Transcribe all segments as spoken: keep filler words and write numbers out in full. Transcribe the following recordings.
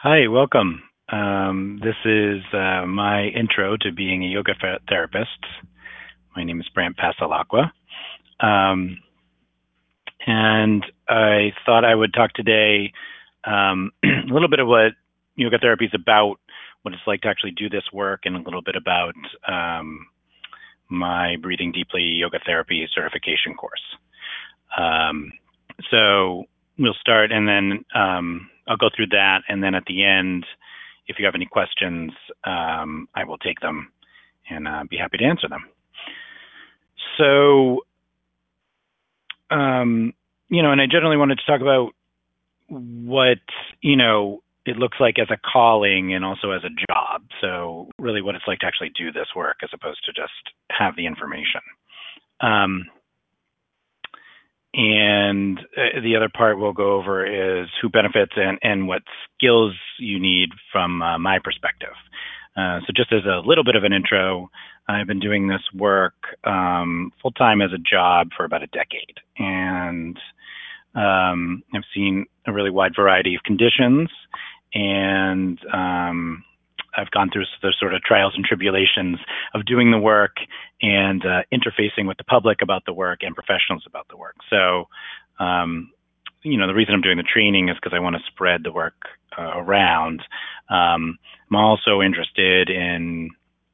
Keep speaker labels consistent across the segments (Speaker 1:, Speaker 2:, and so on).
Speaker 1: Hi, welcome. Um, this is uh, my intro to being a yoga th- therapist. My name is Brant Pasalacqua. Um, and I thought I would talk today um, a little bit of what yoga therapy is about, what it's like to actually do this work, and a little bit about um, my Breathing Deeply Yoga Therapy certification course. Um, so we'll start, and then um, I'll go through that, and then at the end, if you have any questions, um, I will take them and uh, be happy to answer them. So, um, you know, and I generally wanted to talk about what, you know, it looks like as a calling and also as a job. So, really, what it's like to actually do this work as opposed to just have the information. Um, and uh, the other part we'll go over is who benefits and, and what skills you need from uh, my perspective. Uh, so just as a little bit of an intro, I've been doing this work um, full time as a job for about a decade. And um, I've seen a really wide variety of conditions, and um, I've gone through the sort of trials and tribulations of doing the work and uh, interfacing with the public about the work and professionals about the work. So, um, you know, the reason I'm doing the training is because I want to spread the work uh, around. Um, I'm also interested in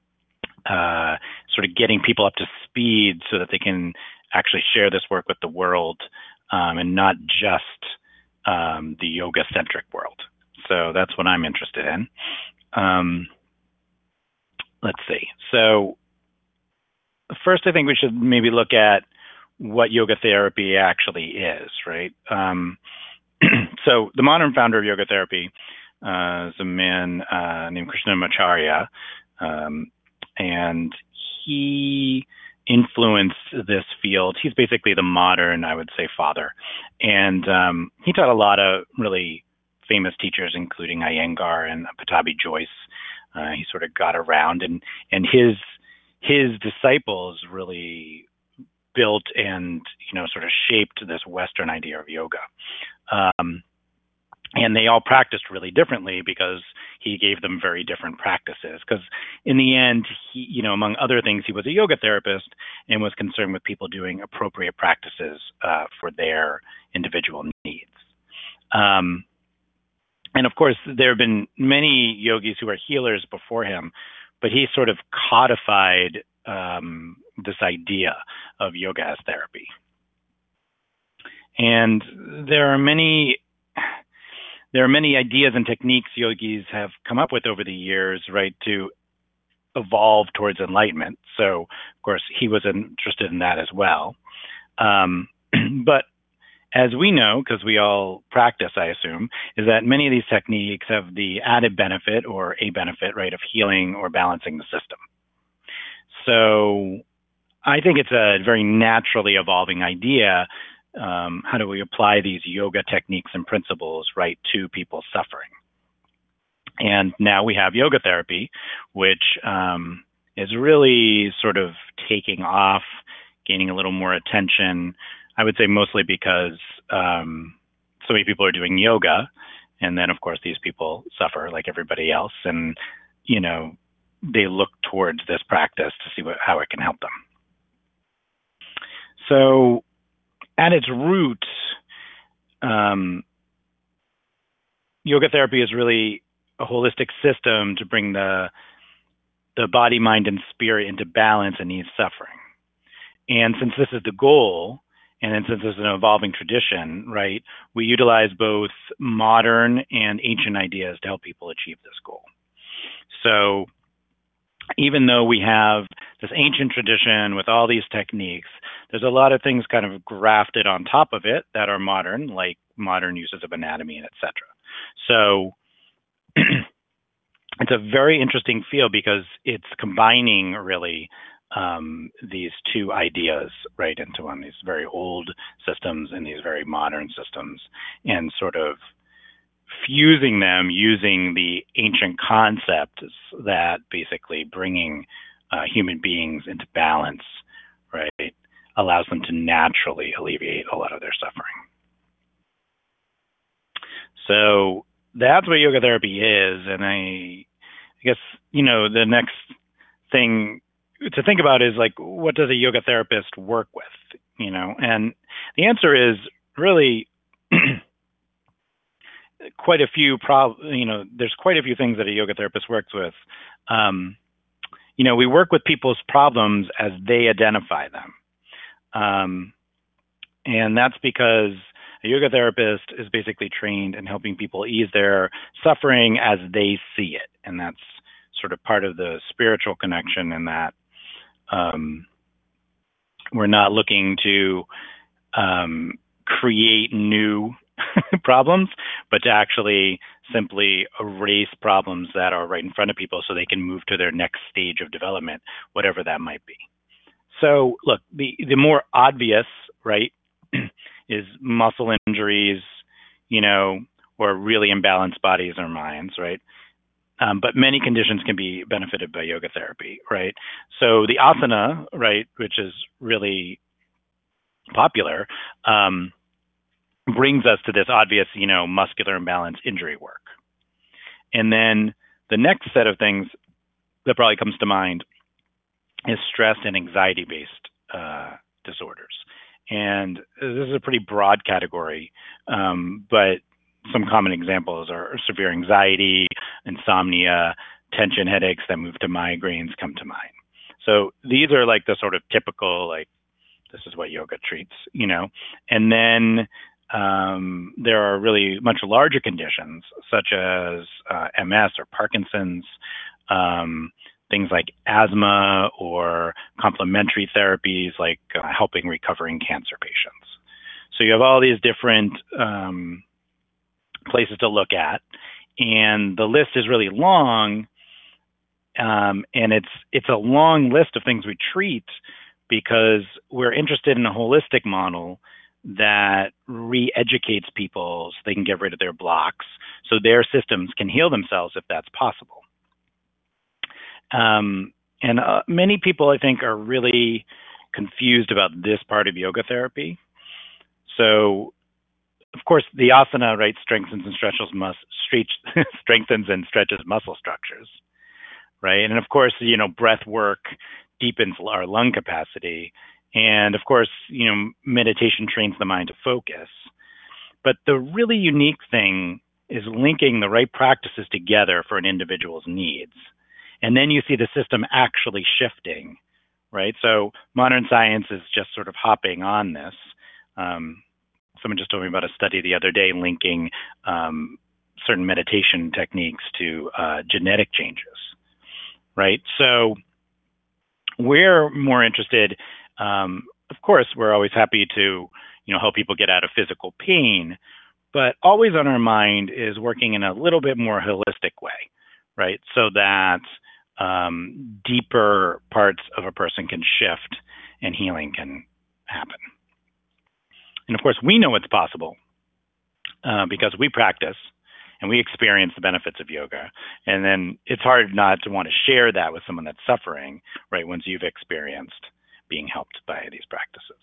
Speaker 1: uh, sort of getting people up to speed so that they can actually share this work with the world um, and not just um, the yoga-centric world. So that's what I'm interested in. Um, let's see. So first, I think we should maybe look at what yoga therapy actually is, right? Um, so the modern founder of yoga therapy uh, is a man uh, named Krishnamacharya, um, and he influenced this field. He's basically the modern, I would say, father, and um, he taught a lot of really famous teachers, including Iyengar and Pattabhi Jois. Uh, he sort of got around, and and his his disciples really built and you know sort of shaped this Western idea of yoga. Um, and they all practiced really differently because he gave them very different practices. Because in the end, he, you know, among other things, he was a yoga therapist and was concerned with people doing appropriate practices uh, for their individual needs. Um, and of course, there have been many yogis who are healers before him, but he sort of codified um, this idea of yoga as therapy. And there are many there are many ideas and techniques yogis have come up with over the years, right, to evolve towards enlightenment. So, of course, he was interested in that as well. Um, but as we know, because we all practice, I assume, is that many of these techniques have the added benefit or a benefit, right, of healing or balancing the system. So I think it's a very naturally evolving idea. Um, how do we apply these yoga techniques and principles, right, to people suffering? And now we have yoga therapy, which um, is really sort of taking off, gaining a little more attention. I would say mostly because um, so many people are doing yoga, and then of course these people suffer like everybody else, and you know they look towards this practice to see what, how it can help them. So, at its roots, um, yoga therapy is really a holistic system to bring the the body, mind, and spirit into balance and ease suffering. And since this is the goal, and then since it's an evolving tradition, right, we utilize both modern and ancient ideas to help people achieve this goal. So even though we have this ancient tradition with all these techniques, there's a lot of things kind of grafted on top of it that are modern, like modern uses of anatomy and et cetera. So it's a very interesting field because it's combining really um, these two ideas right into one, these very old systems and these very modern systems, and sort of fusing them using the ancient concepts that basically bringing uh, human beings into balance, right, allows them to naturally alleviate a lot of their suffering. So that's what yoga therapy is. And I, I guess, you know, the next thing to think about is like, what does a yoga therapist work with? You know, and the answer is really quite a few prob, you know, there's quite a few things that a yoga therapist works with. Um, you know, we work with people's problems as they identify them. Um, and that's because a yoga therapist is basically trained in helping people ease their suffering as they see it. And that's sort of part of the spiritual connection in that um, we're not looking to um, create new problems, but to actually simply erase problems that are right in front of people so they can move to their next stage of development, whatever that might be. So look, the, the more obvious, right, is muscle injuries, you know, or really imbalanced bodies or minds, right? Um, but many conditions can be benefited by yoga therapy, right? So the asana, right, which is really popular, um, brings us to this obvious, you know, muscular imbalance injury work. And then the next set of things that probably comes to mind is stress and anxiety based uh, disorders. And this is a pretty broad category, um, but some common examples are severe anxiety, insomnia, tension headaches that move to migraines come to mind. So these are like the sort of typical, like, this is what yoga treats, you know. And then um, there are really much larger conditions such as uh, M S or Parkinson's, um, things like asthma or complementary therapies like uh, helping recovering cancer patients. So you have all these different um, places to look at, and the list is really long, um, and it's it's a long list of things we treat because we're interested in a holistic model that re-educates people so they can get rid of their blocks so their systems can heal themselves if that's possible. Um, and uh, many people, I think, are really confused about this part of yoga therapy. So, of course, the asana, right, strengthens and stretches mus- strengthens and stretches muscle structures, right? And of course, you know, breath work deepens our lung capacity. And of course, you know, meditation trains the mind to focus. But the really unique thing is linking the right practices together for an individual's needs. And then you see the system actually shifting, right? So modern science is just sort of hopping on this. Um, someone just told me about a study the other day linking um, certain meditation techniques to uh, genetic changes, right? So we're more interested, um, of course, we're always happy to, you know, help people get out of physical pain, but always on our mind is working in a little bit more holistic way, right? So that um, deeper parts of a person can shift and healing can happen. And of course, we know it's possible uh, because we practice and we experience the benefits of yoga. And then it's hard not to want to share that with someone that's suffering, right, once you've experienced being helped by these practices.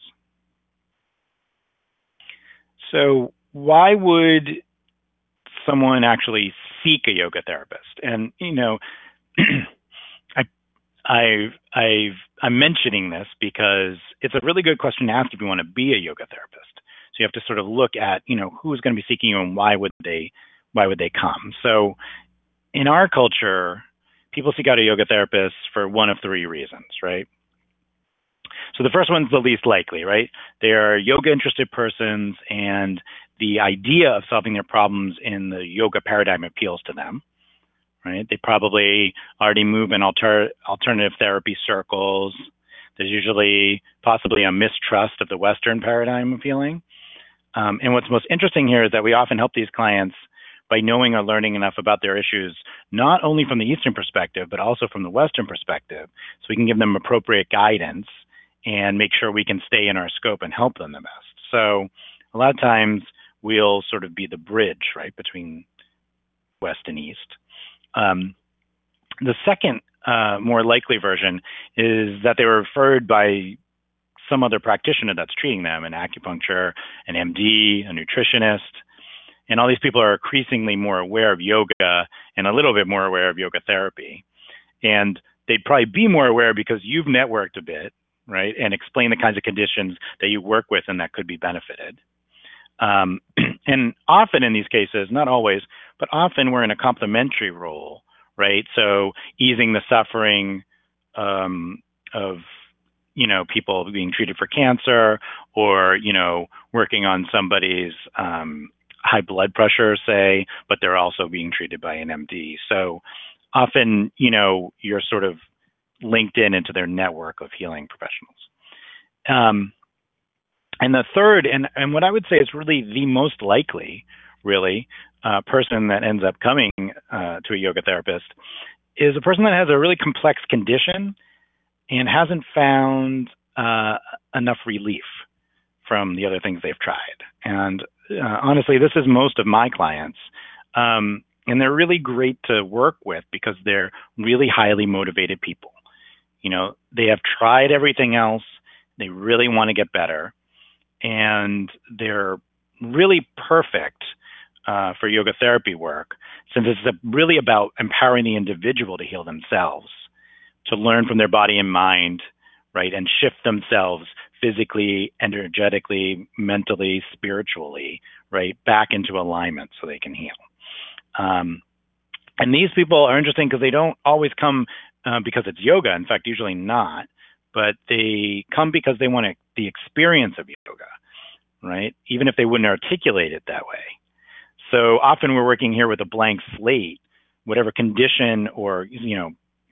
Speaker 1: So why would someone actually seek a yoga therapist? And, you know, I, I've, I've, I'm mentioning this because it's a really good question to ask if you want to be a yoga therapist. So you have to sort of look at, you know, who's going to be seeking you and why would they, why would they come? So in our culture, people seek out a yoga therapist for one of three reasons, right? So the first one's the least likely, right? They are yoga interested persons and the idea of solving their problems in the yoga paradigm appeals to them, right? They probably already move in alter- alternative therapy circles. There's usually possibly a mistrust of the Western paradigm of healing. Um, and what's most interesting here is that we often help these clients by knowing or learning enough about their issues, not only from the Eastern perspective, but also from the Western perspective, so we can give them appropriate guidance and make sure we can stay in our scope and help them the best. So a lot of times we'll sort of be the bridge, right, between West and East. Um, the second uh, more likely version is that they were referred by some other practitioner that's treating them, an acupuncture, an M D, a nutritionist. And all these people are increasingly more aware of yoga and a little bit more aware of yoga therapy. And they'd probably be more aware because you've networked a bit, right, and explain the kinds of conditions that you work with and that could be benefited. Um, and often in these cases, not always, but often we're in a complementary role, right? So easing the suffering um, of, you know, people being treated for cancer, or, you know, working on somebody's um, high blood pressure, say, but they're also being treated by an M D. So often, you know, you're sort of linked in into their network of healing professionals. Um, and the third, and, and what I would say is really the most likely, really, uh, person that ends up coming uh, to a yoga therapist is a person that has a really complex condition and hasn't found uh, enough relief from the other things they've tried. And uh, honestly, this is most of my clients. Um, and they're really great to work with because they're really highly motivated people. You know, they have tried everything else. They really want to get better. And they're really perfect uh, for yoga therapy work, since it's really about empowering the individual to heal themselves, to learn from their body and mind, right, and shift themselves physically, energetically, mentally, spiritually, right, back into alignment so they can heal. Um, and these people are interesting because they don't always come uh, because it's yoga. In fact, usually not. But they come because they want to, the experience of yoga, right? Even if they wouldn't articulate it that way. So often we're working here with a blank slate. Whatever condition or, you know,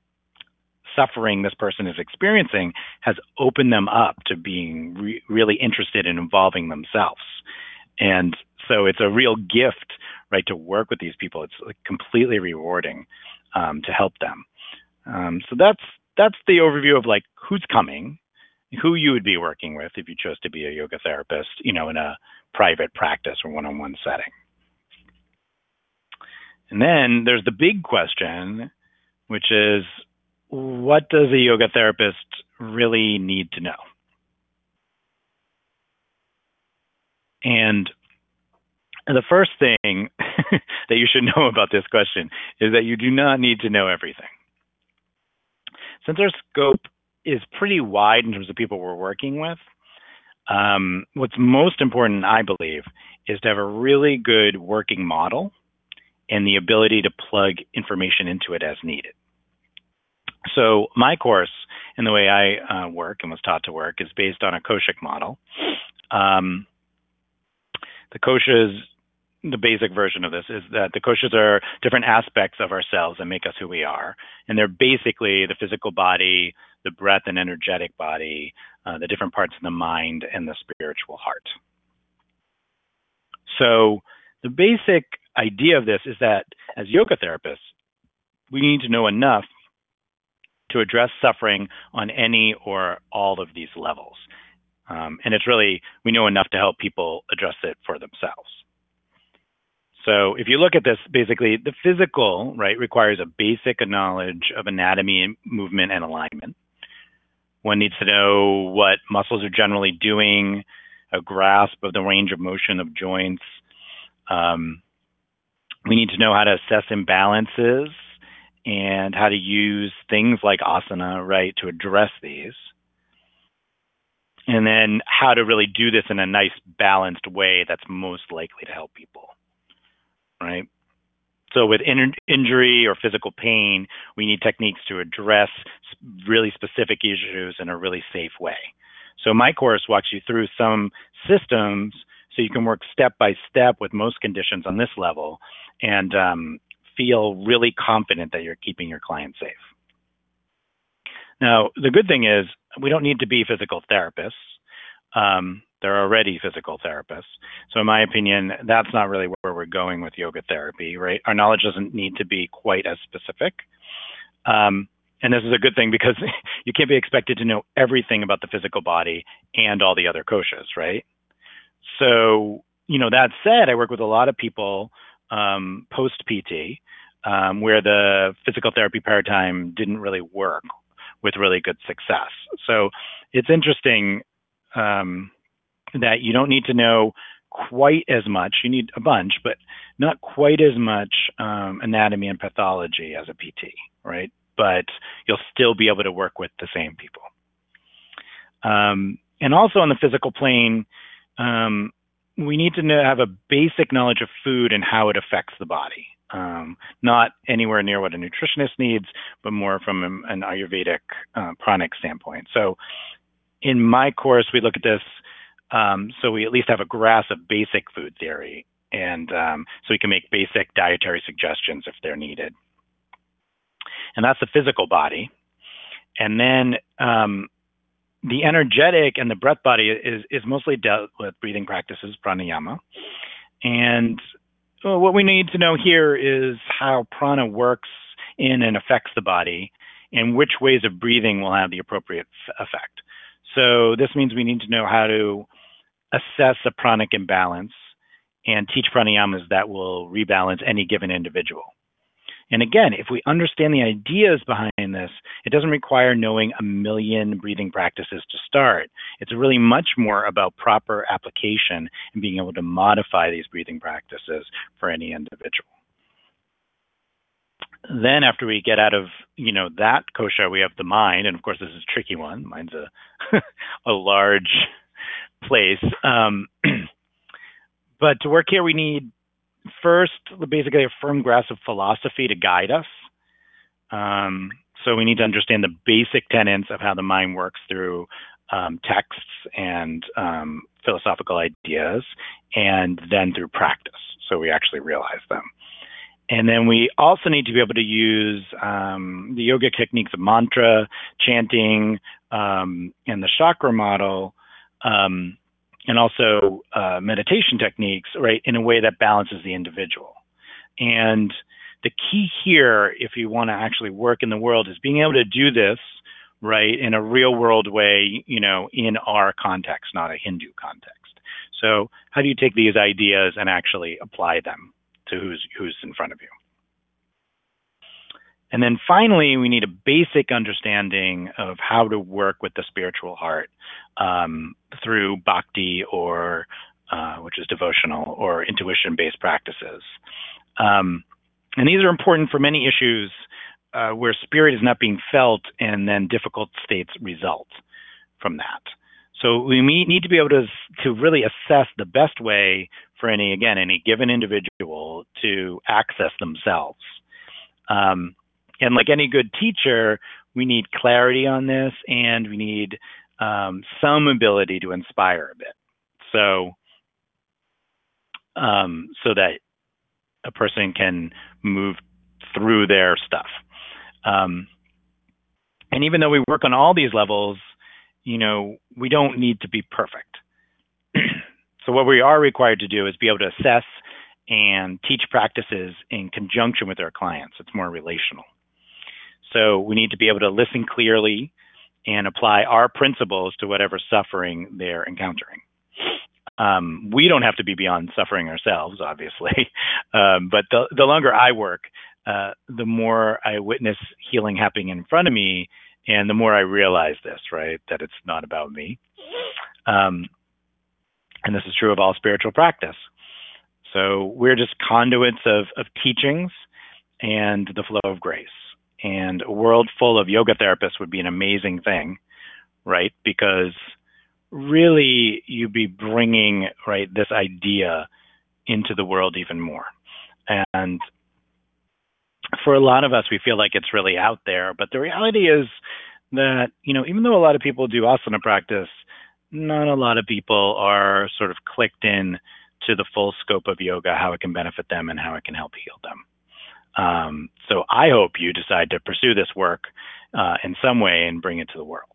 Speaker 1: suffering this person is experiencing has opened them up to being re- really interested in involving themselves. And so it's a real gift, right, to work with these people. It's like completely rewarding um, to help them. Um, so that's that's the overview of like who's coming, who you would be working with if you chose to be a yoga therapist, you know, in a private practice or one-on-one setting. And then there's the big question, which is, what does a yoga therapist really need to know? And the first thing that you should know about this question is that you do not need to know everything. Since our scope is pretty wide in terms of people we're working with, um, what's most important, I believe, is to have a really good working model and the ability to plug information into it as needed. So my course and the way I uh, work and was taught to work is based on a Koshic model. Um, the koshas, the basic version of this is that the koshas are different aspects of ourselves that make us who we are. And they're basically the physical body, the breath and energetic body, uh, the different parts of the mind, and the spiritual heart. So the basic idea of this is that as yoga therapists, we need to know enough to address suffering on any or all of these levels. Um, and it's really, we know enough to help people address it for themselves. So if you look at this, basically the physical, right, requires a basic knowledge of anatomy, movement, and alignment. One needs to know what muscles are generally doing, a grasp of the range of motion of joints. Um, we need to know how to assess imbalances and how to use things like asana, right, to address these. And then how to really do this in a nice, balanced way that's most likely to help people, right? So with in- injury or physical pain, we need techniques to address really specific issues in a really safe way. So my course walks you through some systems so you can work step by step with most conditions on this level and um, feel really confident that you're keeping your client safe. Now, the good thing is we don't need to be physical therapists. Um, they're already physical therapists. So in my opinion, that's not really where we're going with yoga therapy, right? Our knowledge doesn't need to be quite as specific. Um, and this is a good thing because you can't be expected to know everything about the physical body and all the other koshas, right? So, you know, that said, I work with a lot of people um, post-P T um, where the physical therapy paradigm didn't really work with really good success. So it's interesting um, that you don't need to know quite as much. You need a bunch, but not quite as much um, anatomy and pathology as a P T, right? But you'll still be able to work with the same people. Um, and also on the physical plane, um, we need to know, have a basic knowledge of food and how it affects the body. Um, not anywhere near what a nutritionist needs, but more from an Ayurvedic uh, pranic standpoint. So in my course, we look at this um, so we at least have a grasp of basic food theory, and um, so we can make basic dietary suggestions if they're needed. And that's the physical body. And then um, the energetic and the breath body is, is mostly dealt with breathing practices, pranayama. And well, what we need to know here is how prana works in and affects the body, and which ways of breathing will have the appropriate effect. So this means we need to know how to assess a pranic imbalance and teach pranayamas that will rebalance any given individual. And again, if we understand the ideas behind this, it doesn't require knowing a million breathing practices to start. It's really much more about proper application and being able to modify these breathing practices for any individual. Then after we get out of, you know, that kosha, we have the mind. And of course, this is a tricky one. Mind's a, a large place. Um, but to work here, we need first, basically a firm grasp of philosophy to guide us. Um, so we need to understand the basic tenets of how the mind works through um, texts and um, philosophical ideas, and then through practice, so we actually realize them. And then we also need to be able to use um, the yogic techniques of mantra, chanting, um, and the chakra model, um, and also uh, meditation techniques, right, in a way that balances the individual. And the key here, if you want to actually work in the world, is being able to do this, right, in a real world way, you know, in our context, not a Hindu context. So how do you take these ideas and actually apply them to who's, who's in front of you? And then finally, we need a basic understanding of how to work with the spiritual heart um, through bhakti, or uh, which is devotional, or intuition-based practices. Um, and these are important for many issues uh, where spirit is not being felt, and then difficult states result from that. So we need to be able to, to really assess the best way for any, again, any given individual to access themselves. Um, and like any good teacher, we need clarity on this, and we need um, some ability to inspire a bit. So, um, so that a person can move through their stuff. Um, and even though we work on all these levels, you know, we don't need to be perfect. So what we are required to do is be able to assess and teach practices in conjunction with our clients. It's more relational. So we need to be able to listen clearly and apply our principles to whatever suffering they're encountering. Um, we don't have to be beyond suffering ourselves, obviously, um, but the, the longer I work, uh, the more I witness healing happening in front of me, and the more I realize this, right, that it's not about me. Um, and this is true of all spiritual practice. So we're just conduits of, of teachings and the flow of grace. And a world full of yoga therapists would be an amazing thing, right? Because really you'd be bringing, right, this idea into the world even more. And for a lot of us, we feel like it's really out there, but the reality is that, you know, even though a lot of people do asana practice, not a lot of people are sort of clicked in to the full scope of yoga, how it can benefit them and how it can help heal them. Um, so I hope you decide to pursue this work uh, in some way and bring it to the world.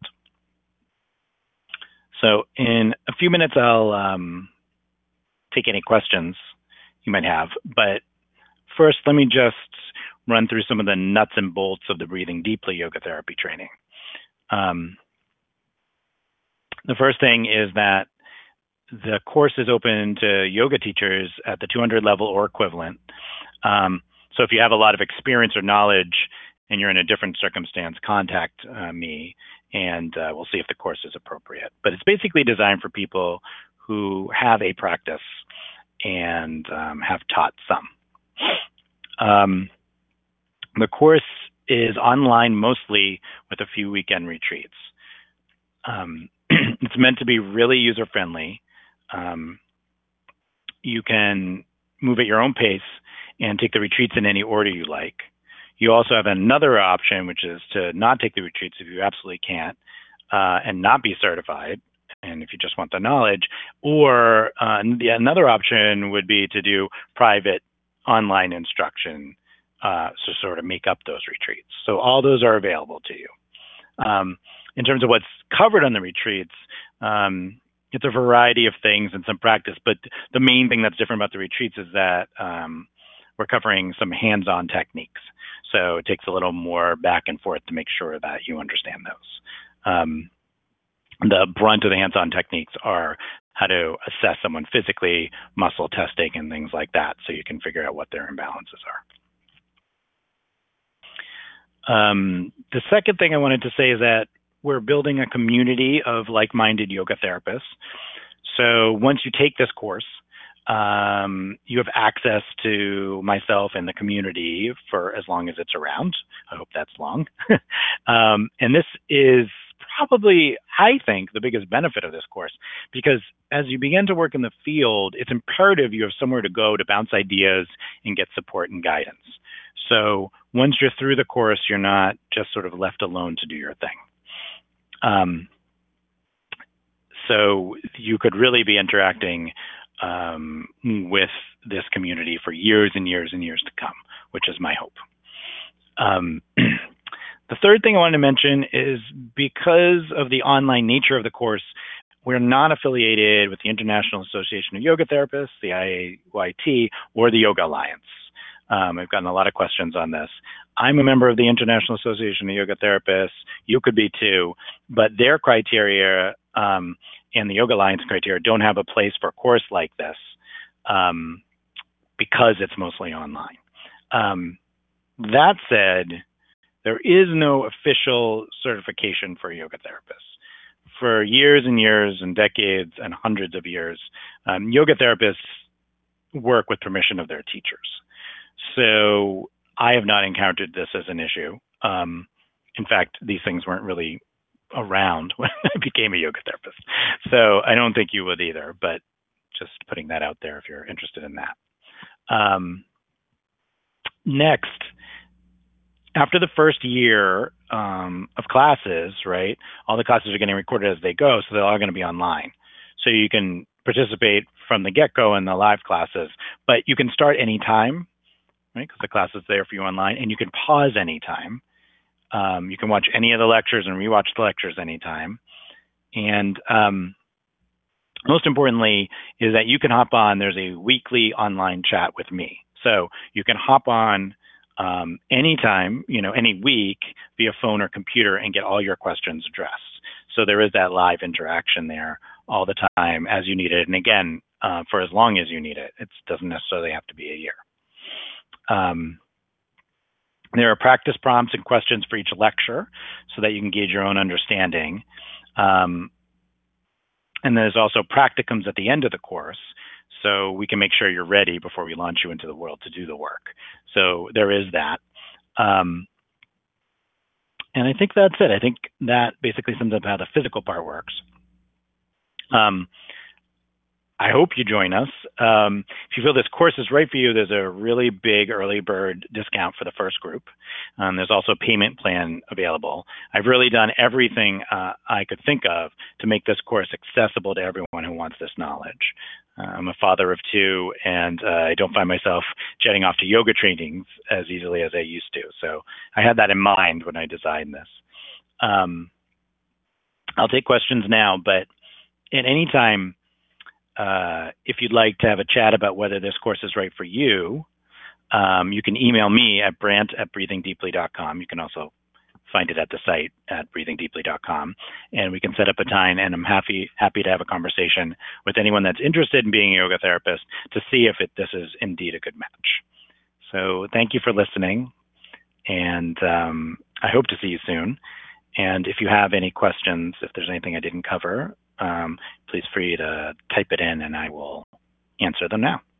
Speaker 1: So in a few minutes, I'll um, take any questions you might have. But first, let me just run through some of the nuts and bolts of the Breathing Deeply yoga therapy training. Um, the first thing is that the course is open to yoga teachers at the two hundred level or equivalent. Um, so if you have a lot of experience or knowledge and you're in a different circumstance, contact uh, me, and uh, we'll see if the course is appropriate. But it's basically designed for people who have a practice and um, have taught some. Um, the course is online mostly with a few weekend retreats. Um, it's meant to be really user-friendly. Um, you can move at your own pace and take the retreats in any order you like. You also have another option, which is to not take the retreats if you absolutely can't, uh, and not be certified, and if you just want the knowledge. Or uh, the, another option would be to do private online instruction uh, to sort of make up those retreats. So all those are available to you. Um, in terms of what's covered on the retreats, um, it's a variety of things and some practice, but the main thing that's different about the retreats is that um, we're covering some hands-on techniques. So it takes a little more back and forth to make sure that you understand those. Um, the brunt of the hands-on techniques are how to assess someone physically, muscle testing, and things like that, so you can figure out what their imbalances are. Um, the second thing I wanted to say is that we're building a community of like-minded yoga therapists. So once you take this course, um, you have access to myself and the community for as long as it's around. I hope that's long. um, and this is probably, I think, the biggest benefit of this course, because as you begin to work in the field, it's imperative you have somewhere to go to bounce ideas and get support and guidance. So once you're through the course, you're not just sort of left alone to do your thing. Um, so you could really be interacting um, with this community for years and years and years to come, which is my hope. Um, the third thing I wanted to mention is because of the online nature of the course, we're not affiliated with the International Association of Yoga Therapists, the I A Y T, or the Yoga Alliance. Um, I've gotten a lot of questions on this. I'm a member of the International Association of Yoga Therapists. You could be too, but their criteria um, and the Yoga Alliance criteria don't have a place for a course like this um, because it's mostly online. Um, that said, there is no official certification for yoga therapists. For years and years and decades and hundreds of years, um, yoga therapists work with permission of their teachers. So I have not encountered this as an issue. Um, in fact, these things weren't really around when I became a yoga therapist. So I don't think you would either, but just putting that out there if you're interested in that. Um, next, after the first year um, of classes, right, all the classes are getting recorded as they go, so they're all going to be online. So you can participate from the get-go in the live classes, but you can start anytime, right, because the class is there for you online, and you can pause anytime. Um, you can watch any of the lectures and rewatch the lectures anytime. And um, most importantly is that you can hop on, there's a weekly online chat with me. So you can hop on um, anytime, you know, any week via phone or computer and get all your questions addressed. So there is that live interaction there all the time as you need it. And again, uh, for as long as you need it. It doesn't necessarily have to be a year. Um, there are practice prompts and questions for each lecture so that you can gauge your own understanding. Um, and there's also practicums at the end of the course, so we can make sure you're ready before we launch you into the world to do the work. So there is that. Um, and I think that's it. I think that basically sums up how the physical part works. Um, I hope you join us. Um, if you feel this course is right for you, there's a really big early bird discount for the first group. Um, there's also a payment plan available. I've really done everything uh, I could think of to make this course accessible to everyone who wants this knowledge. Uh, I'm a father of two, and uh, I don't find myself jetting off to yoga trainings as easily as I used to. So I had that in mind when I designed this. Um, I'll take questions now, but at any time, Uh, if you'd like to have a chat about whether this course is right for you, um, you can email me at brant at breathing deeply dot com. You can also find it at the site at breathing deeply dot com, and we can set up a time, and I'm happy happy to have a conversation with anyone that's interested in being a yoga therapist to see if it, this is indeed a good match. So thank you for listening, and um, I hope to see you soon. And if you have any questions, if there's anything I didn't cover, Um, please free to type it in and I will answer them now.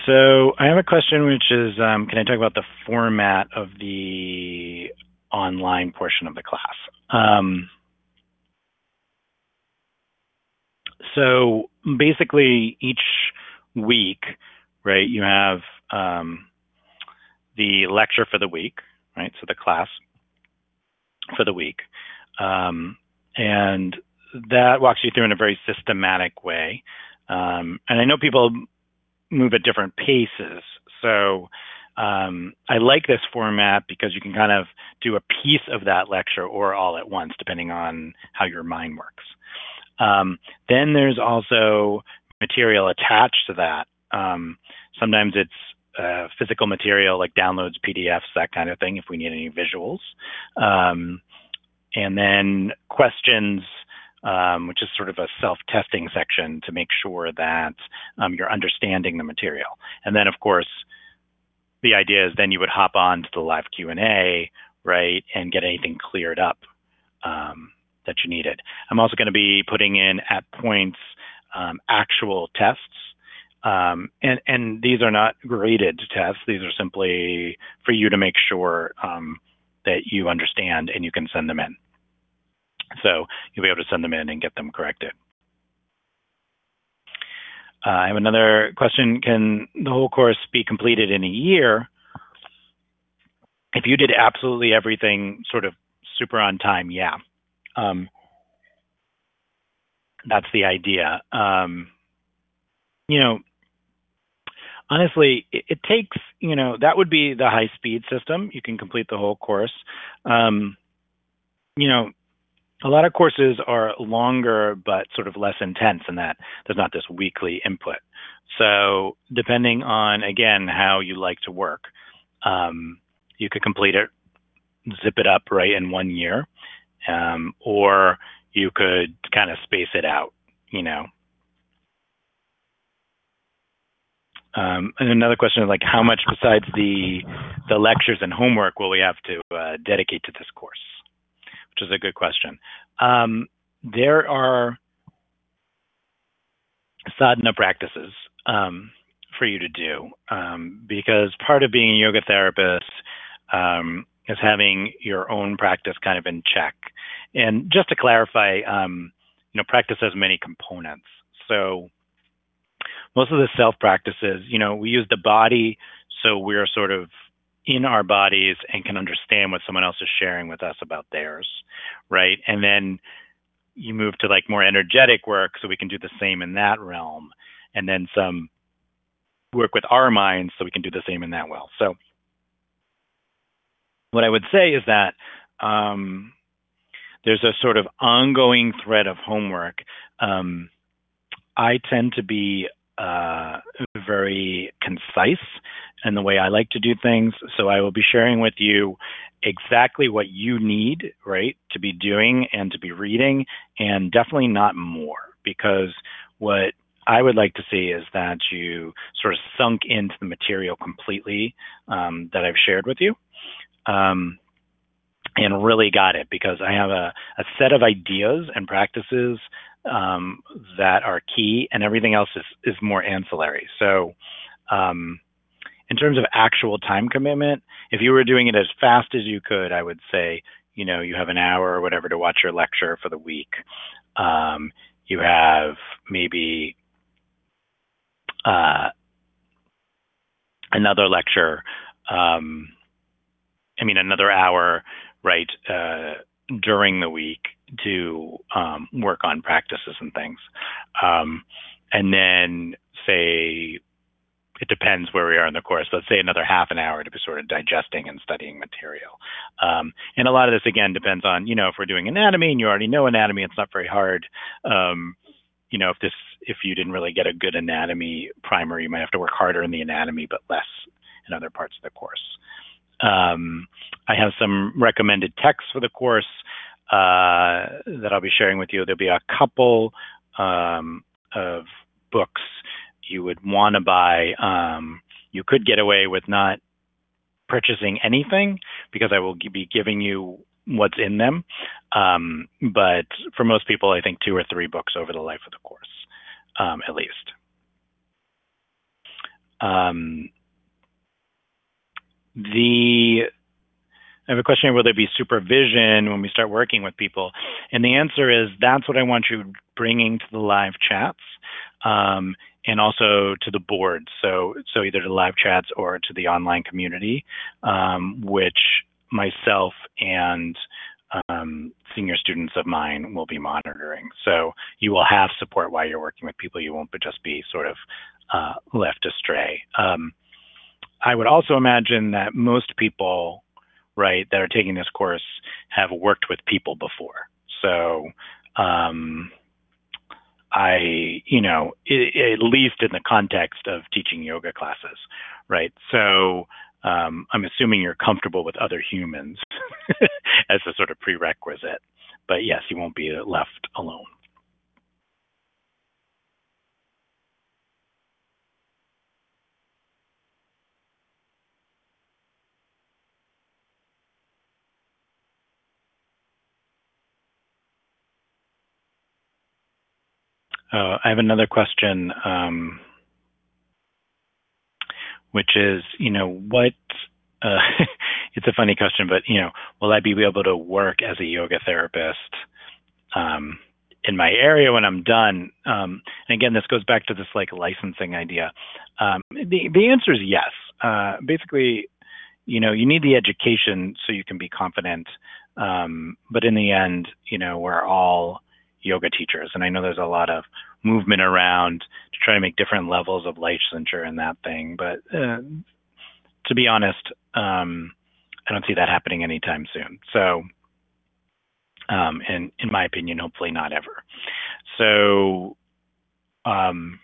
Speaker 1: So I have a question, which is, um, can I talk about the format of the online portion of the class? Um, so basically, each week, right, you have um, the lecture for the week, right? So the class for the week. Um, and that walks you through in a very systematic way. Um, and I know people move at different paces. So um, I like this format because you can kind of do a piece of that lecture or all at once, depending on how your mind works. Um, then there's also material attached to that. Um, sometimes it's uh, physical material like downloads, P D Fs, that kind of thing, if we need any visuals. Um, and then questions, um, which is sort of a self-testing section to make sure that um, you're understanding the material. And then, of course, the idea is then you would hop on to the live Q and A, right, and get anything cleared up um, that you needed. I'm also going to be putting in at points um, actual tests. Um, and, and these are not graded tests. These are simply for you to make sure um, that you understand and you can send them in. So you'll be able to send them in and get them corrected. Uh, I have another question. Can the whole course be completed in a year? If you did absolutely everything sort of super on time, yeah. Um, that's the idea. Um, you know, honestly, it, it takes, you know, that would be the high speed system. You can complete the whole course. Um, you know, a lot of courses are longer, but sort of less intense in that there's not this weekly input. So depending on, again, how you like to work, um, you could complete it, zip it up right in one year, um, or you could kind of space it out, you know. Um, and another question is like, how much besides the the lectures and homework will we have to uh, dedicate to this course? Which is a good question. Um, there are sadhana practices um, for you to do um, because part of being a yoga therapist um, is having your own practice kind of in check. And just to clarify, um, you know, practice has many components. So most of the self practices, you know, we use the body, so we're sort of in our bodies and can understand what someone else is sharing with us about theirs, right? And then you move to like more energetic work, so we can do the same in that realm, and then some work with our minds, so we can do the same in that well. So what I would say is that um, there's a sort of ongoing thread of homework. Um, I tend to be uh, very concise in the way I like to do things. So I will be sharing with you exactly what you need, right, to be doing and to be reading, and definitely not more, because what I would like to see is that you sort of sunk into the material completely um, that I've shared with you. Um, and really got it, because I have a, a set of ideas and practices um, that are key, and everything else is, is more ancillary. So um, in terms of actual time commitment, if you were doing it as fast as you could, I would say, you know, you have an hour or whatever to watch your lecture for the week. Um, you have maybe uh, another lecture, um, I mean, another hour, right, uh, during the week to um, work on practices and things. Um, and then say, it depends where we are in the course. Let's say another half an hour to be sort of digesting and studying material. Um, and a lot of this, again, depends on, you know, if we're doing anatomy and you already know anatomy, it's not very hard. Um, you know, if this, if you didn't really get a good anatomy primer, you might have to work harder in the anatomy, but less in other parts of the course. Um, I have some recommended texts for the course uh, that I'll be sharing with you. There'll be a couple um, of books you would want to buy. Um, you could get away with not purchasing anything, because I will be giving you what's in them. Um, but for most people, I think two or three books over the life of the course, um, at least. Um, the I have a question here, will there be supervision when we start working with people? And the answer is that's what I want you bringing to the live chats, um, and also to the board. So, so either to live chats or to the online community, um, which myself and um, senior students of mine will be monitoring. So you will have support while you're working with people. You won't just be sort of uh, left astray. Um, I would also imagine that most people, right, that are taking this course have worked with people before. So, um, I, you know, I, at least in the context of teaching yoga classes, right? So, um, I'm assuming you're comfortable with other humans as a sort of prerequisite. But yes, you won't be left alone. Uh, I have another question, um, which is, you know, what, uh, it's a funny question, but, you know, will I be able to work as a yoga therapist um, in my area when I'm done? Um, and again, this goes back to this like licensing idea. Um, the, the answer is yes. Uh, basically, you know, you need the education so you can be confident. Um, but in the end, you know, we're all yoga teachers. And I know there's a lot of movement around to try to make different levels of licensure and that thing. But uh, to be honest, um, I don't see that happening anytime soon. So, um, and in my opinion, hopefully not ever. So, um,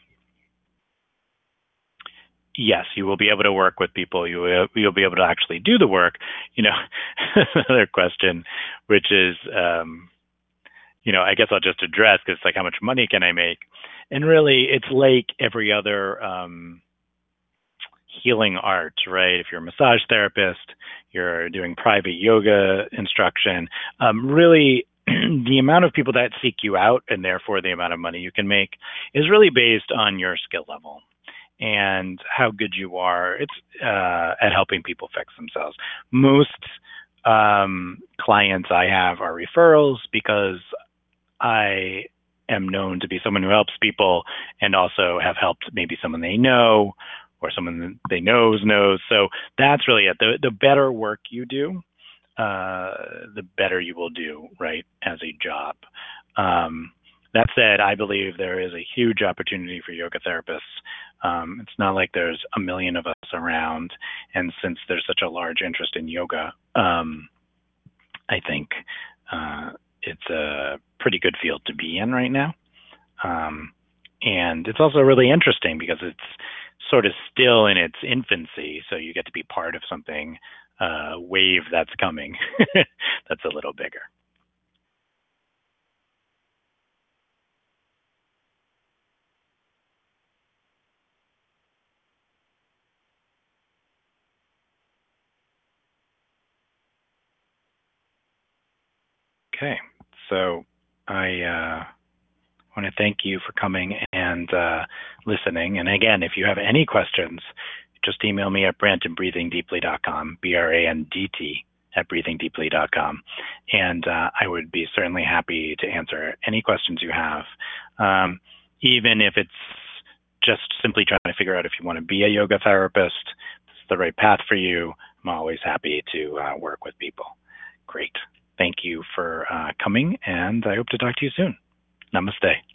Speaker 1: yes, you will be able to work with people. You will, you'll be able to actually do the work. You know, another question, which is, um, you know, I guess I'll just address because it's like, how much money can I make? And really, it's like every other um, healing art, right? If you're a massage therapist, you're doing private yoga instruction, um, really the amount of people that seek you out and therefore the amount of money you can make is really based on your skill level and how good you are it's uh, at helping people fix themselves. Most um, clients I have are referrals because I am known to be someone who helps people and also have helped maybe someone they know or someone they knows knows. So that's really it. The the better work you do, uh, the better you will do, right, as a job. Um, that said, I believe there is a huge opportunity for yoga therapists. Um, it's not like there's a million of us around, and since there's such a large interest in yoga, um, I think uh, it's a pretty good field to be in right now. Um, and it's also really interesting because it's sort of still in its infancy, so you get to be part of something uh, wave that's coming that's a little bigger. Okay, so I uh, want to thank you for coming and uh, listening. And again, if you have any questions, just email me at brant at breathing deeply dot com, B R A N D T at breathing deeply dot com. And uh, I would be certainly happy to answer any questions you have, um, even if it's just simply trying to figure out if you want to be a yoga therapist, if it's the right path for you. I'm always happy to uh, work with people. Great. Thank you for uh, coming, and I hope to talk to you soon. Namaste.